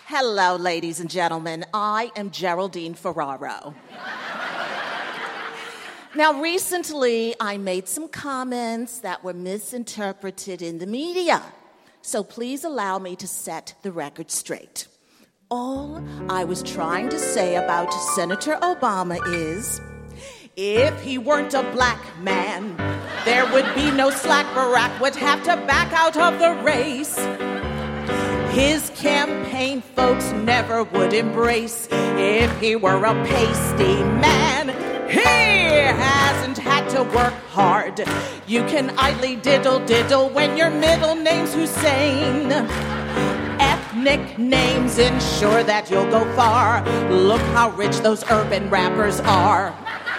Hello, ladies and gentlemen. I am Geraldine Ferraro. Now, recently, I made some comments that were misinterpreted in the media. So please allow me to set the record straight. All I was trying to say about Senator Obama is, if he weren't a black man, there would be no slack. Barack would have to back out of the race. His campaign folks never would embrace if he were a pasty man. He hasn't had to work hard. You can idly diddle when your middle name's Hussein. Ethnic names ensure that you'll go far. Look how rich those urban rappers are.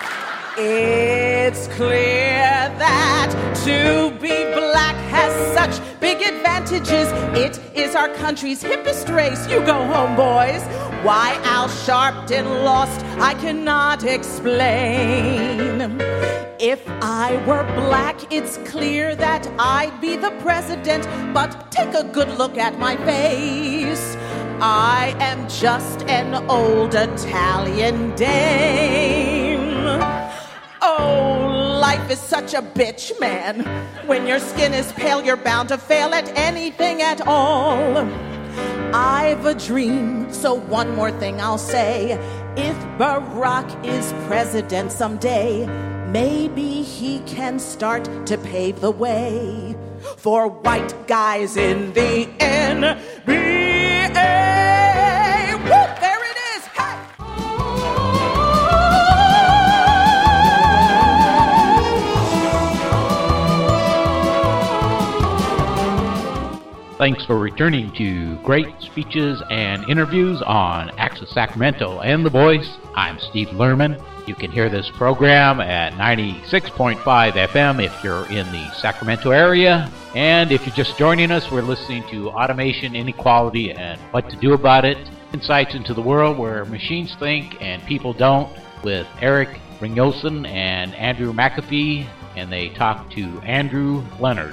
It's clear that to be black has such big advantages. It is our country's hippest race. You go home, boys. Why Al Sharpton lost, I cannot explain. If I were black, it's clear that I'd be the president. But take a good look at my face. I am just an old Italian dame. Oh, life is such a bitch, man. When your skin is pale, you're bound to fail at anything at all. I've a dream, so one more thing I'll say. If Barack is president someday, maybe he can start to pave the way for white guys in the NBA. Whoop, there it is. Hey! Thanks for returning to Great Speeches and Interviews on Access Sacramento and The Voice. I'm Steve Lerman. You can hear this program at 96.5 FM if you're in the Sacramento area. And if you're just joining us, we're listening to Automation, Inequality, and What to Do About It. Insights into the world where machines think and people don't, with Eric Ringolson and Andrew McAfee. And they talk to Andrew Leonard.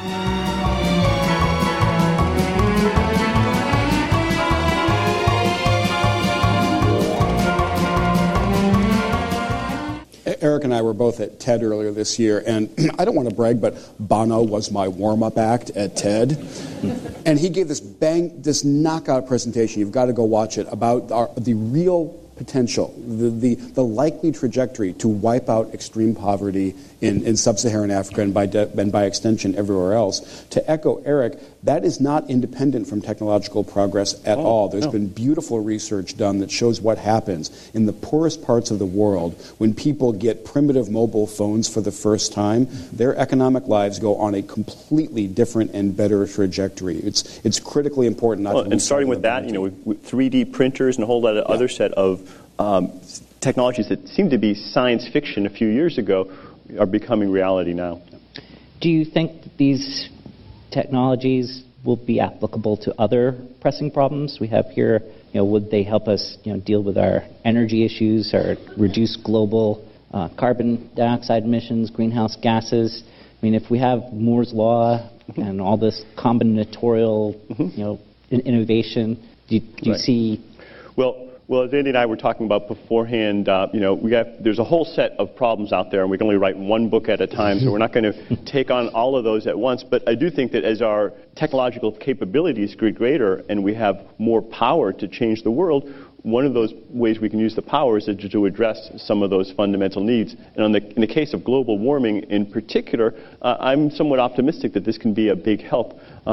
Eric and I were both at TED earlier this year, and I don't want to brag, but Bono was my warm-up act at TED. And he gave this knockout presentation, you've got to go watch it, about the real potential, the likely trajectory to wipe out extreme poverty in sub-Saharan Africa and by extension everywhere else. To echo Eric, that is not independent from technological progress at all. There's been beautiful research done that shows what happens in the poorest parts of the world when people get primitive mobile phones for the first time. Their economic lives go on a completely different and better trajectory. It's critically important not to lose. And starting with that, with 3D printers and a whole lot of other set of technologies that seemed to be science fiction a few years ago are becoming reality now. Do you think that these technologies will be applicable to other pressing problems we have here? Would they help us, deal with our energy issues or reduce global carbon dioxide emissions, greenhouse gases? I mean, if we have Moore's Law and all this combinatorial, innovation, do you see? Well, as Andy and I were talking about beforehand, there's a whole set of problems out there, and we can only write one book at a time, so we're not going to take on all of those at once. But I do think that as our technological capabilities get greater and we have more power to change the world, one of those ways we can use the power is to address some of those fundamental needs. And in the case of global warming in particular, I'm somewhat optimistic that this can be a big help.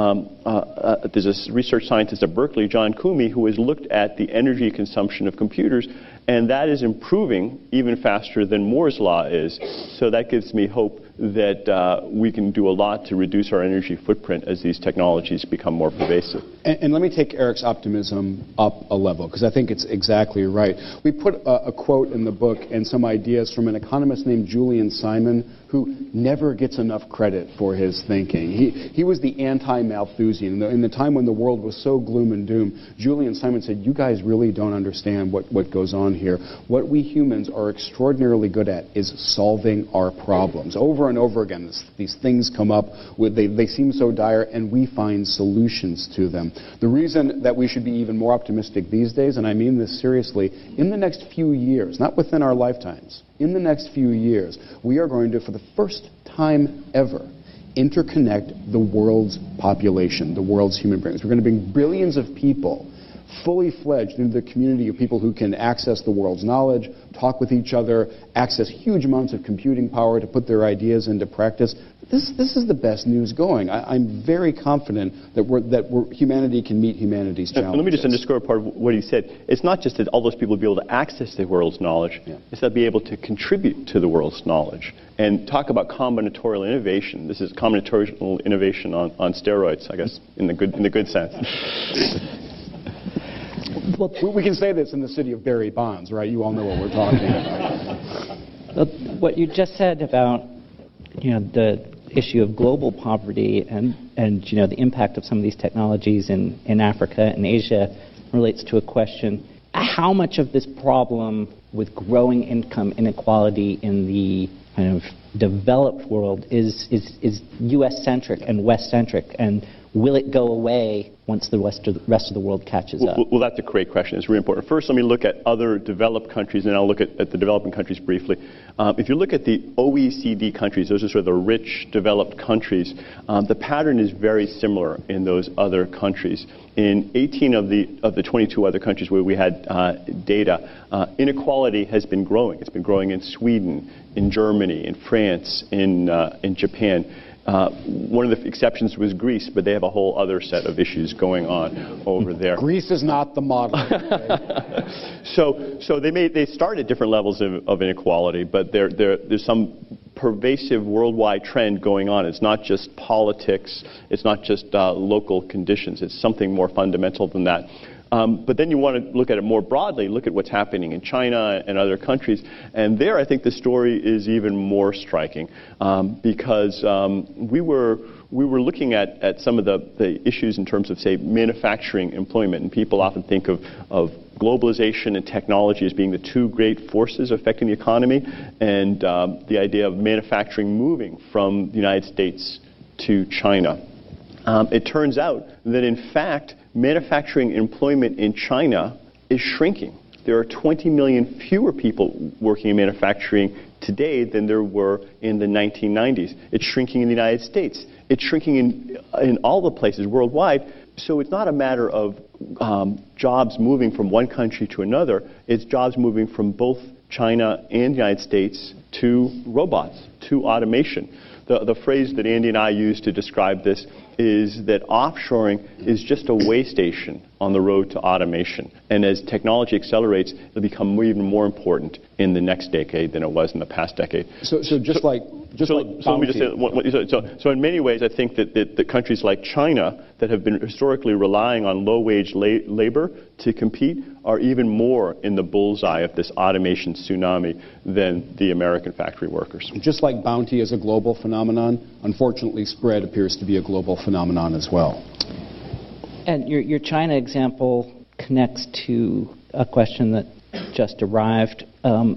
There's a research scientist at Berkeley, John Koomey, who has looked at the energy consumption of computers, and that is improving even faster than Moore's Law is. So that gives me hope that we can do a lot to reduce our energy footprint as these technologies become more pervasive. And let me take Eric's optimism up a level, because I think it's exactly right. We put a quote in the book and some ideas from an economist named Julian Simon, who never gets enough credit for his thinking. He was the anti-Malthusian. In the time when the world was so gloom and doom, Julian Simon said, you guys really don't understand what goes on here. What we humans are extraordinarily good at is solving our problems. Over and over again, these things come up, they seem so dire, and we find solutions to them. The reason that we should be even more optimistic these days, and I mean this seriously, in the next few years, not within our lifetimes, in the next few years, we are going to, for the first time ever, interconnect the world's population, the world's human beings. We're going to bring billions of people fully fledged into the community of people who can access the world's knowledge, talk with each other, access huge amounts of computing power to put their ideas into practice. This is the best news going. I'm very confident that humanity can meet humanity's challenges. Let me just underscore part of what he said. It's not just that all those people will be able to access the world's knowledge, it's that they'll be able to contribute to the world's knowledge. And talk about combinatorial innovation. This is combinatorial innovation on steroids, I guess, in the good sense. Well, we can say this in the city of Barry Bonds, right? You all know what we're talking about. What you just said about, the issue of global poverty and the impact of some of these technologies in Africa and Asia relates to a question: how much of this problem with growing income inequality in the kind of developed world is U.S.-centric and West-centric, and will it go away once the rest of the world catches up? Well, that's a great question. It's really important. First, let me look at other developed countries, and I'll look at the developing countries briefly. If you look at the OECD countries, those are sort of the rich, developed countries, the pattern is very similar in those other countries. In 18 of the 22 other countries where we had data, inequality has been growing. It's been growing in Sweden, in Germany, in France, in Japan. One of the exceptions was Greece, but they have a whole other set of issues going on over there. Greece is not the model. Okay? So they start at different levels of inequality, but there's some pervasive worldwide trend going on. It's not just politics. It's not just local conditions. It's something more fundamental than that. But then you want to look at it more broadly, look at what's happening in China and other countries. And there, I think the story is even more striking because we were looking at some of the issues in terms of, say, manufacturing employment. And people often think of globalization and technology as being the two great forces affecting the economy, and the idea of manufacturing moving from the United States to China. It turns out that, in fact, manufacturing employment in China is shrinking. There are 20 million fewer people working in manufacturing today than there were in the 1990s. It's shrinking in the United States. It's shrinking in all the places worldwide. So it's not a matter of jobs moving from one country to another. It's jobs moving from both China and the United States to robots, to automation. The phrase that Andy and I use to describe this is that offshoring is just a way station on the road to automation. And as technology accelerates, it'll become even more important in the next decade than it was in the past decade. So let me just say, so in many ways, I think that countries like China that have been historically relying on low-wage labor to compete are even more in the bullseye of this automation tsunami than the American factory workers. Just like bounty is a global phenomenon, unfortunately, spread appears to be a global phenomenon as well. And your China example connects to a question that just arrived.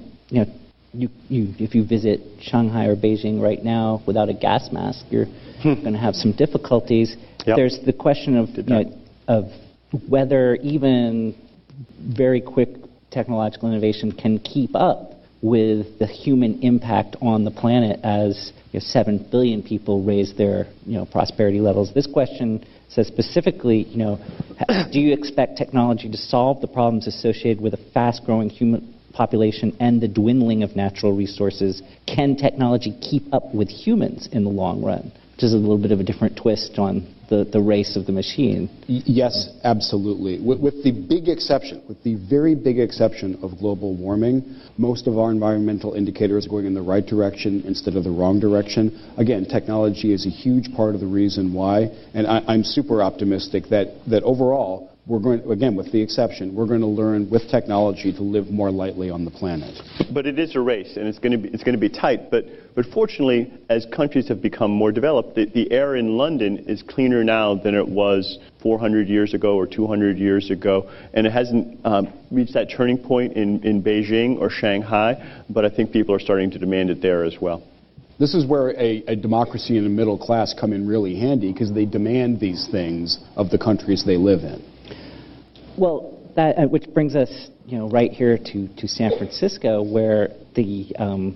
If you visit Shanghai or Beijing right now without a gas mask, you're going to have some difficulties. Yep. There's the question of whether even very quick technological innovation can keep up with the human impact on the planet as 7 billion people raise their prosperity levels. This question says specifically, do you expect technology to solve the problems associated with a fast-growing human population and the dwindling of natural resources? Can technology keep up with humans in the long run? Which is a little bit of a different twist on the race of the machine. Yes, absolutely. With the very big exception of global warming, most of our environmental indicators are going in the right direction instead of the wrong direction. Again, technology is a huge part of the reason why, and I'm super optimistic that overall, we're going, again, with the exception, we're going to learn with technology to live more lightly on the planet. But it is a race, and it's going to be tight. But fortunately, as countries have become more developed, the air in London is cleaner now than it was 400 years ago or 200 years ago, and it hasn't reached that turning point in Beijing or Shanghai. But I think people are starting to demand it there as well. This is where a democracy and a middle class come in really handy because they demand these things of the countries they live in. Well, that which brings us, right here to San Francisco, where the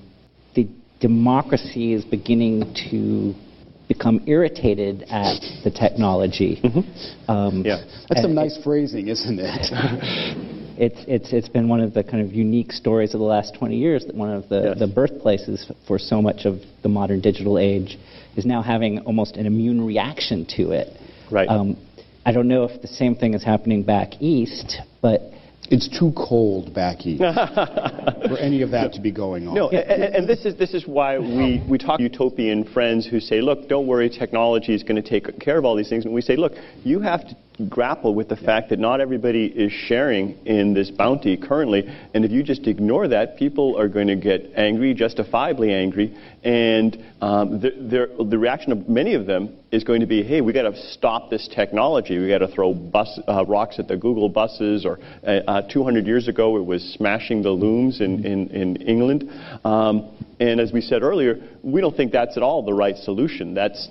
democracy is beginning to become irritated at the technology. That's some nice phrasing, isn't it? It's been one of the kind of unique stories of the last 20 years that one of the birthplaces for so much of the modern digital age is now having almost an immune reaction to it. Right. I don't know if the same thing is happening back east, but it's too cold back east for any of that to be going on. No, and this is why we talk to utopian friends who say, look, don't worry, technology is going to take care of all these things. And we say, look, you have to grapple with the fact that not everybody is sharing in this bounty currently, and if you just ignore that, people are going to get angry, justifiably angry, and the reaction of many of them is going to be, hey, we got to stop this technology. We got to throw rocks at the Google buses, or 200 years ago it was smashing the looms in England. And as we said earlier, we don't think that's at all the right solution. That's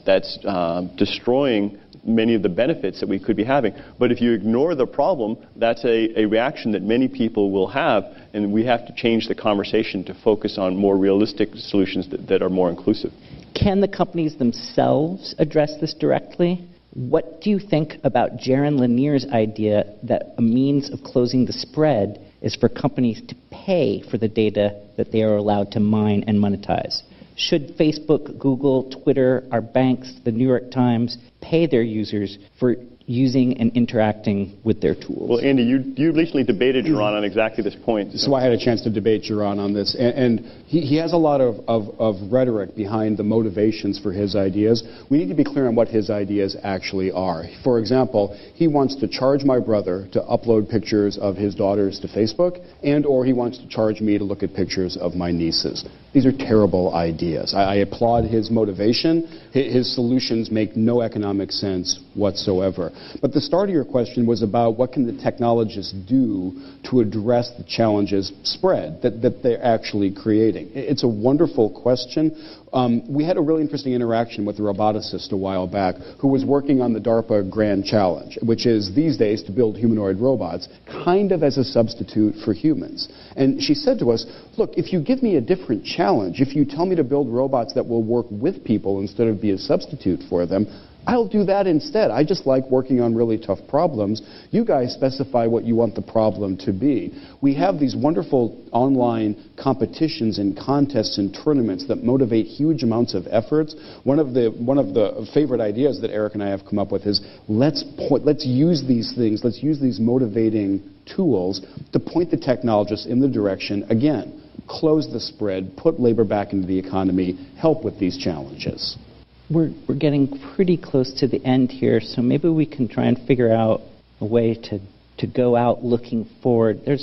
destroying many of the benefits that we could be having. But if you ignore the problem, that's a reaction that many people will have, and we have to change the conversation to focus on more realistic solutions that are more inclusive. Can the companies themselves address this directly? What do you think about Jaron Lanier's idea that a means of closing the spread is for companies to pay for the data that they are allowed to mine and monetize? Should Facebook, Google, Twitter, our banks, the New York Times pay their users for using and interacting with their tools? Well, Andy, you recently debated Jaron on exactly this point. So I had a chance to debate Jaron on this, and he has a lot of rhetoric behind the motivations for his ideas. We need to be clear on what his ideas actually are. For example, he wants to charge my brother to upload pictures of his daughters to Facebook, and or he wants to charge me to look at pictures of my nieces. These are terrible ideas. I applaud his motivation. His solutions make no economic sense whatsoever. But the start of your question was about what can the technologists do to address the challenges spread that they're actually creating. It's a wonderful question. We had a really interesting interaction with a roboticist a while back who was working on the DARPA Grand Challenge, which is these days to build humanoid robots, kind of as a substitute for humans. And she said to us, look, if you give me a different challenge, if you tell me to build robots that will work with people instead of be a substitute for them, I'll do that instead. I just like working on really tough problems. You guys specify what you want the problem to be. We have these wonderful online competitions and contests and tournaments that motivate huge amounts of efforts. One of the favorite ideas that Eric and I have come up with is let's use these things, let's use these motivating tools to point the technologists in the direction, again, close the spread, put labor back into the economy, help with these challenges. We're getting pretty close to the end here, so maybe we can try and figure out a way to go out looking forward. There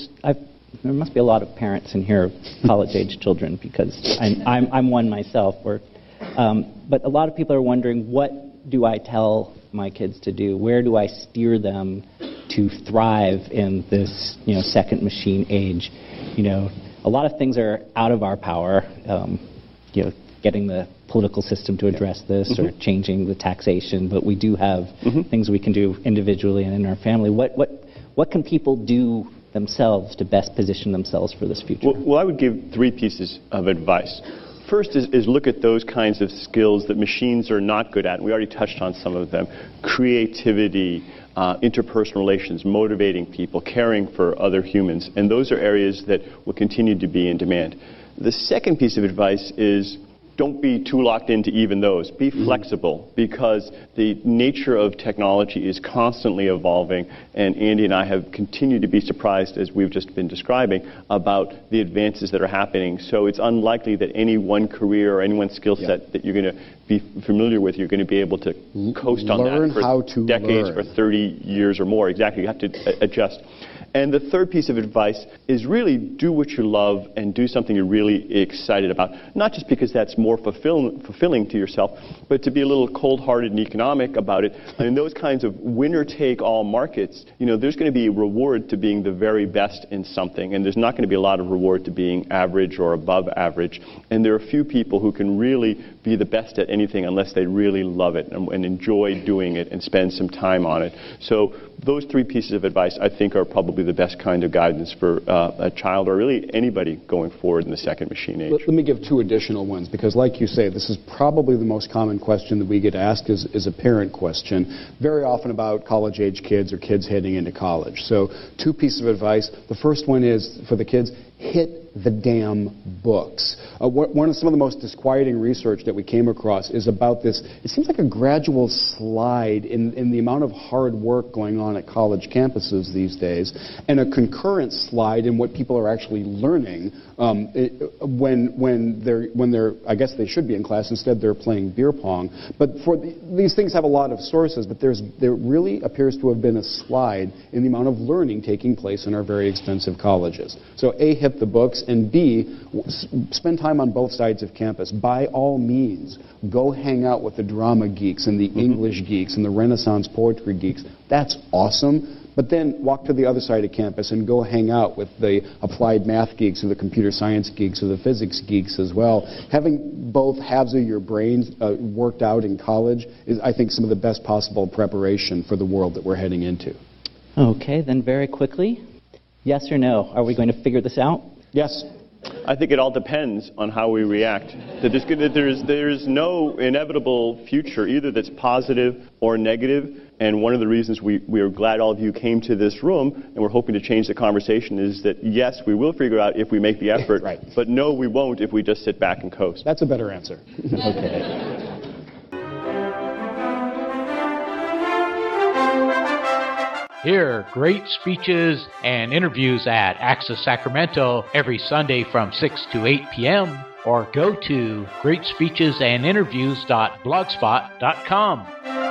must be a lot of parents in here, college-age children, because I'm one myself. But a lot of people are wondering, what do I tell my kids to do? Where do I steer them to thrive in this second machine age? A lot of things are out of our power. Getting the political system to address this, or changing the taxation, but we do have things we can do individually and in our family. What can people do themselves to best position themselves for this future? Well, I would give 3 pieces of advice. First is look at those kinds of skills that machines are not good at, and we already touched on some of them. Creativity, interpersonal relations, motivating people, caring for other humans, and those are areas that will continue to be in demand. The second piece of advice is don't be too locked into even those. Be flexible, because the nature of technology is constantly evolving, and Andy and I have continued to be surprised, as we've just been describing, about the advances that are happening. So it's unlikely that any one career or any one skill set that you're going to be familiar with, you're going to be able to coast on that for decades or 30 years or more. Exactly. You have to adjust. And the third piece of advice is really do what you love and do something you're really excited about. Not just because that's more fulfilling to yourself, but to be a little cold-hearted and economic about it. I mean, those kinds of winner-take-all markets, there's going to be a reward to being the very best in something, and there's not going to be a lot of reward to being average or above average. And there are few people who can really be the best at anything unless they really love it and enjoy doing it and spend some time on it. So those three pieces of advice, I think, are probably the best kind of guidance for a child or really anybody going forward in the second machine age. Let me give two additional ones, because like you say, this is probably the most common question that we get asked is a parent question, very often about college-age kids or kids heading into college. So two pieces of advice. The first one is for the kids, hit the damn books. Some of the most disquieting research that we came across is about this. It seems like a gradual slide in the amount of hard work going on at college campuses these days, and a concurrent slide in what people are actually learning when they're I guess they should be in class. Instead, they're playing beer pong. But these things have a lot of sources, but there really appears to have been a slide in the amount of learning taking place in our very expensive colleges. So A, hit the books, and B, spend time on both sides of campus. By all means, go hang out with the drama geeks and the English geeks and the Renaissance poetry geeks. That's awesome. But then walk to the other side of campus and go hang out with the applied math geeks or the computer science geeks or the physics geeks as well. Having both halves of your brains worked out in college is, I think, some of the best possible preparation for the world that we're heading into. Okay, then very quickly, yes or no? Are we going to figure this out? Yes. I think it all depends on how we react. There's no inevitable future either that's positive or negative. And one of the reasons we are glad all of you came to this room and we're hoping to change the conversation is that, yes, we will figure out if we make the effort, right. But no, we won't if we just sit back and coast. That's a better answer. Okay. Hear great speeches and interviews at Access Sacramento every Sunday from 6 to 8 p.m. or go to greatspeechesandinterviews.blogspot.com.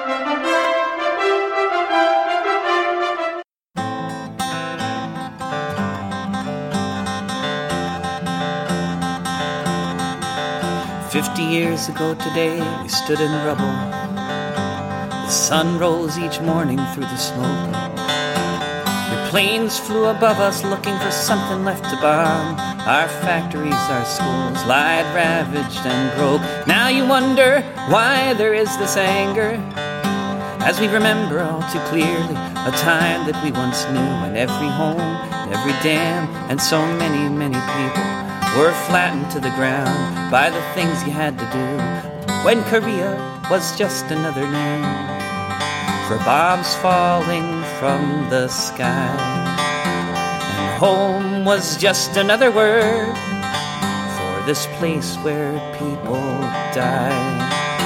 Years ago today, we stood in the rubble. The sun rose each morning through the smoke. Your planes flew above us looking for something left to bomb. Our factories, our schools lied ravaged and broke. Now you wonder why there is this anger, as we remember all too clearly a time that we once knew, when every home, every dam, and so many, many people were flattened to the ground by the things you had to do, when Korea was just another name for bombs falling from the sky, and home was just another word for this place where people die.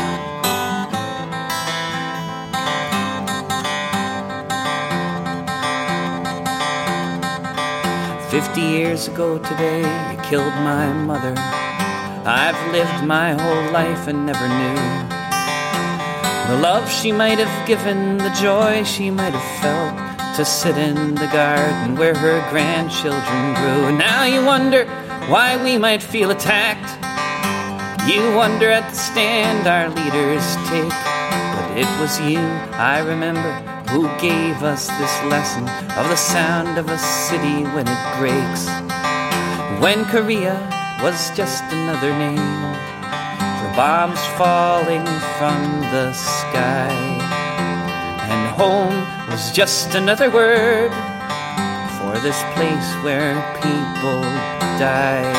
50 years ago today, you killed my mother. I've lived my whole life and never knew the love she might have given, the joy she might have felt to sit in the garden where her grandchildren grew. And now you wonder why we might feel attacked. You wonder at the stand our leaders take. But it was you, I remember, who gave us this lesson of the sound of a city when it breaks, when Korea was just another name for bombs falling from the sky, and home was just another word for this place where people die.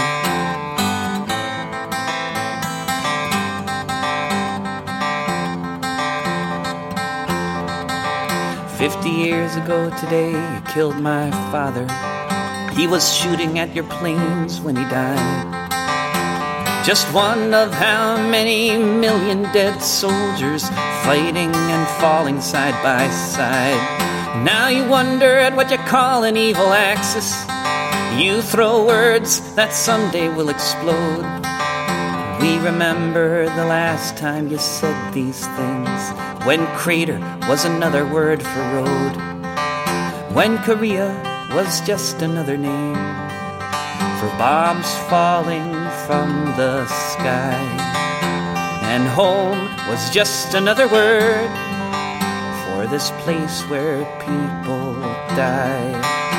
50 years ago today, you killed my father. He was shooting at your planes when he died. Just one of how many million dead soldiers fighting and falling side by side. Now you wonder at what you call an evil axis. You throw words that someday will explode. We remember the last time you said these things, when crater was another word for road, when Korea was just another name for bombs falling from the sky. And home was just another word for this place where people die.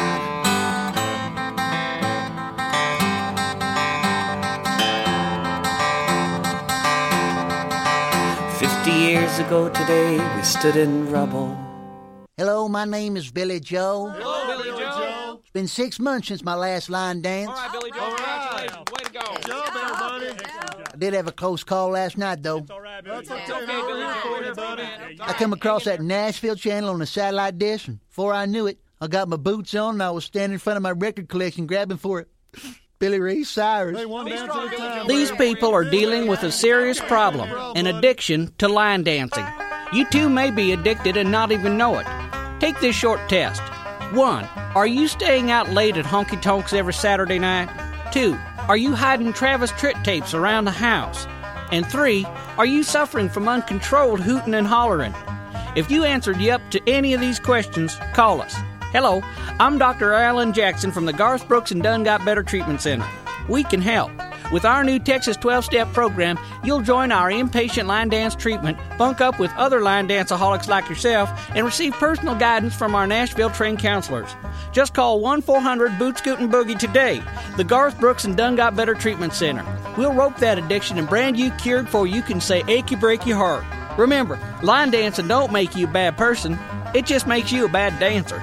Years ago today, we stood in rubble. Hello, my name is Billy Joe. Hello, Billy Joe. It's been 6 months since my last line dance. All right, Billy Joe. Congratulations. Way to go. Good job, everybody. I did have a close call last night, though. It's all right, Billy. It's okay, Billy Joe. I come across that Nashville channel on the satellite dish, and before I knew it, I got my boots on and I was standing in front of my record collection grabbing for it. Billy Ray Cyrus. These people are dealing with a serious problem, an addiction to line dancing. You too may be addicted and not even know it. Take this short test. 1. Are you staying out late at honky tonks every Saturday night? 2. Are you hiding Travis Tritt tapes around the house? And 3. Are you suffering from uncontrolled hooting and hollering? If you answered yep to any of these questions, call us. Hello, I'm Dr. Alan Jackson from the Garth Brooks and Done Got Better Treatment Center. We can help. With our new Texas 12-step program, you'll join our inpatient line dance treatment, bunk up with other line danceaholics like yourself, and receive personal guidance from our Nashville-trained counselors. Just call 1-400-BOOT-SCOOT-AND-BOOGIE today, the Garth Brooks and Done Got Better Treatment Center. We'll rope that addiction and brand you cured before you can say achy breaky heart. Remember, line dancing don't make you a bad person. It just makes you a bad dancer.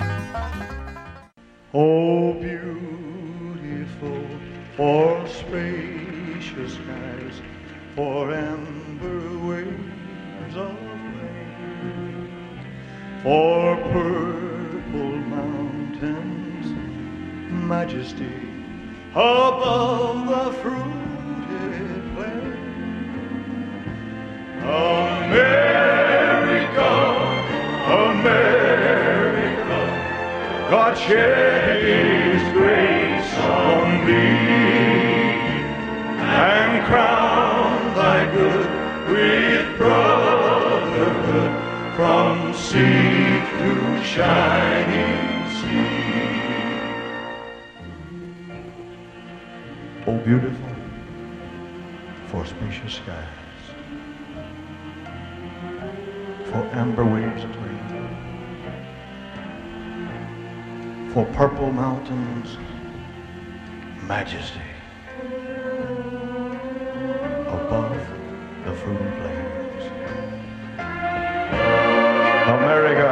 Oh, beautiful, for spacious skies, for amber waves of rain, for purple mountains, majesty above the fruited plain. America, America, God shed His grace on thee, and crown thy good with brotherhood from sea to shining sea. Oh, beautiful, for spacious skies, for amber waves of rain, for purple mountains, majesty above the fruited plains. America,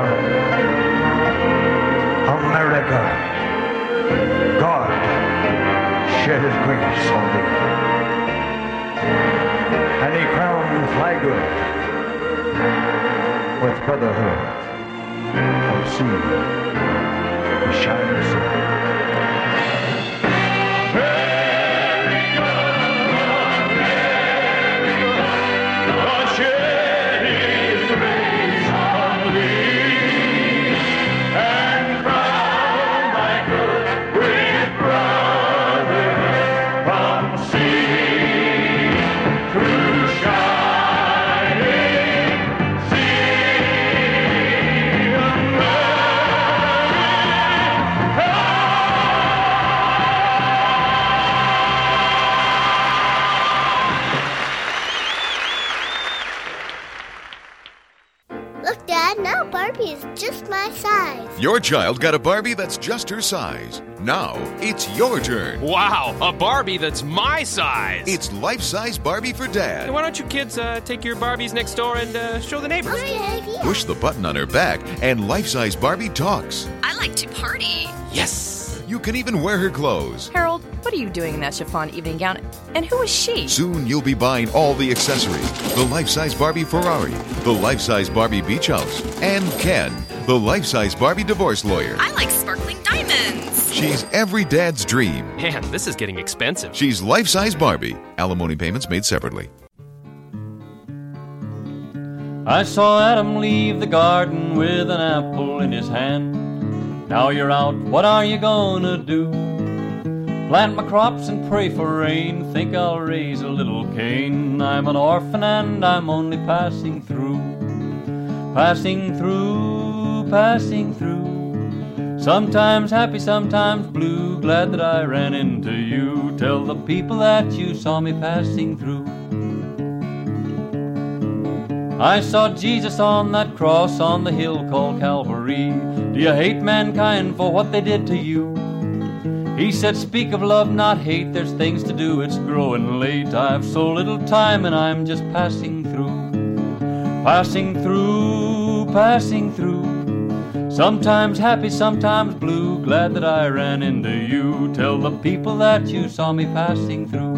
America, God shed His grace on thee, and He crowned thy good with brotherhood of sea. Shining sun. America, America, God shed His grace on thee, and crown thy good with brotherhood from sea to shining sea. Look, Dad, now Barbie is just my size. Your child got a Barbie that's just her size. Now, it's your turn. Wow, a Barbie that's my size. It's life-size Barbie for Dad. Hey, why don't you kids take your Barbies next door and show the neighbors? Okay. Push the button on her back and life-size Barbie talks. I like to party. Yes. You can even wear her clothes. Harold, what are you doing in that chiffon evening gown? And who is she? Soon you'll be buying all the accessories. The life-size Barbie Ferrari, the life-size Barbie Beach House, and Ken, the life-size Barbie divorce lawyer. I like sparkling diamonds. She's every dad's dream. Man, this is getting expensive. She's life-size Barbie. Alimony payments made separately. I saw Adam leave the garden with an apple in his hand. Now you're out, what are you gonna do? Plant my crops and pray for rain. Think I'll raise a little cane. I'm an orphan and I'm only passing through. Passing through, passing through. Sometimes happy, sometimes blue, glad that I ran into you. Tell the people that you saw me passing through. I saw Jesus on that cross on the hill called Calvary. Do you hate mankind for what they did to you? He said, speak of love, not hate. There's things to do, it's growing late. I've so little time and I'm just passing through. Passing through, passing through. Sometimes happy, sometimes blue, glad that I ran into you. Tell the people that you saw me passing through.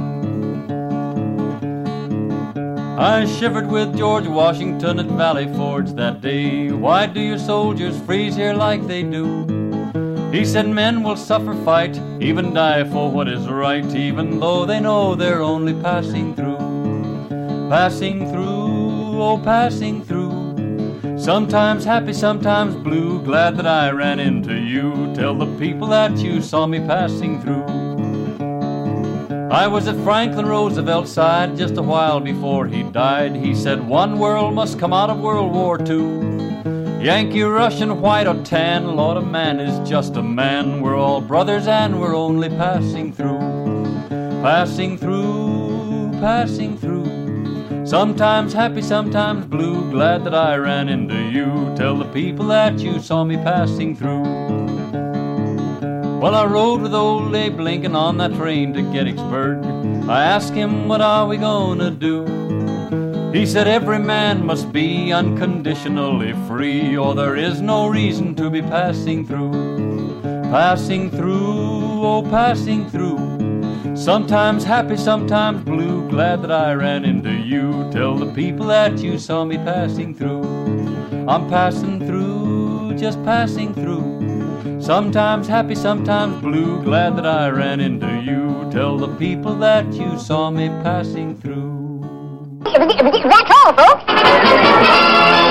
I shivered with George Washington at Valley Forge that day. Why do your soldiers freeze here like they do? He said men will suffer fight, even die for what is right, even though they know they're only passing through. Passing through, oh passing through. Sometimes happy, sometimes blue, glad that I ran into you. Tell the people that you saw me passing through. I was at Franklin Roosevelt's side just a while before he died. He said one world must come out of World War II. Yankee, Russian, white or tan, Lord, a man is just a man. We're all brothers and we're only passing through. Passing through, passing through. Sometimes happy, sometimes blue, glad that I ran into you. Tell the people that you saw me passing through. Well, I rode with old Abe Lincoln on that train to Gettysburg. I asked him, what are we gonna do? He said, every man must be unconditionally free, or there is no reason to be passing through. Passing through, oh passing through. Sometimes happy, sometimes blue, glad that I ran into you. Tell the people that you saw me passing through. I'm passing through, just passing through. Sometimes happy, sometimes blue, glad that I ran into you. Tell the people that you saw me passing through. That's all, folks.